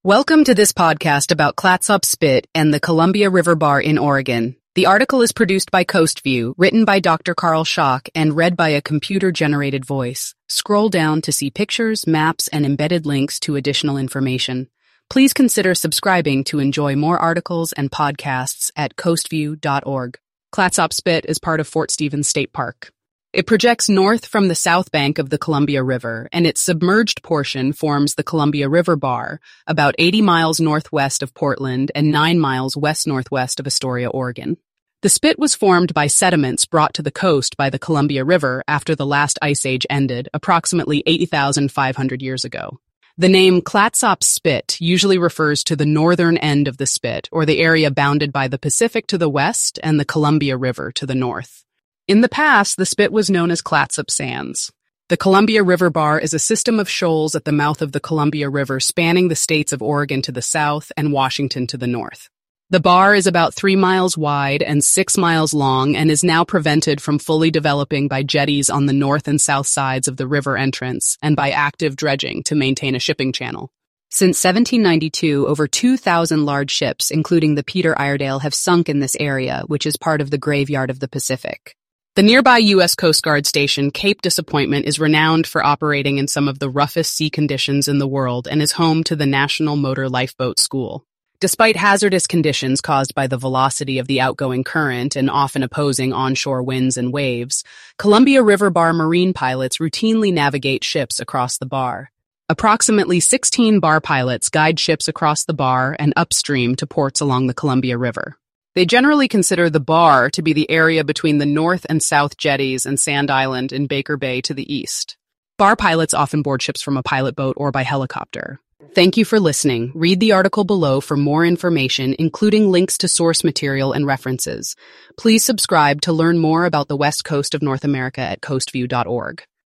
Welcome to this podcast about Clatsop Spit and the Columbia River Bar in Oregon. The article is produced by Coastview, written by Dr. Carl Schock, and read by a computer-generated voice. Scroll down to see pictures, maps, and embedded links to additional information. Please consider subscribing to enjoy more articles and podcasts at coastview.org. Clatsop Spit is part of Fort Stevens State Park. It projects north from the south bank of the Columbia River, and its submerged portion forms the Columbia River Bar, about 80 miles northwest of Portland and 9 miles west-northwest of Astoria, Oregon. The spit was formed by sediments brought to the coast by the Columbia River after the last ice age ended, approximately 80,500 years ago. The name Clatsop Spit usually refers to the northern end of the spit, or the area bounded by the Pacific to the west and the Columbia River to the north. In the past, the spit was known as Clatsop Sands. The Columbia River Bar is a system of shoals at the mouth of the Columbia River spanning the states of Oregon to the south and Washington to the north. The bar is about 3 miles wide and 6 miles long and is now prevented from fully developing by jetties on the north and south sides of the river entrance and by active dredging to maintain a shipping channel. Since 1792, over 2,000 large ships, including the Peter Iredale, have sunk in this area, which is part of the Graveyard of the Pacific. The nearby U.S. Coast Guard station, Cape Disappointment, is renowned for operating in some of the roughest sea conditions in the world and is home to the National Motor Lifeboat School. Despite hazardous conditions caused by the velocity of the outgoing current and often opposing onshore winds and waves, Columbia River Bar marine pilots routinely navigate ships across the bar. Approximately 16 bar pilots guide ships across the bar and upstream to ports along the Columbia River. They generally consider the bar to be the area between the north and south jetties and Sand Island in Baker Bay to the east. Bar pilots often board ships from a pilot boat or by helicopter. Thank you for listening. Read the article below for more information, including links to source material and references. Please subscribe to learn more about the West Coast of North America at coastview.org.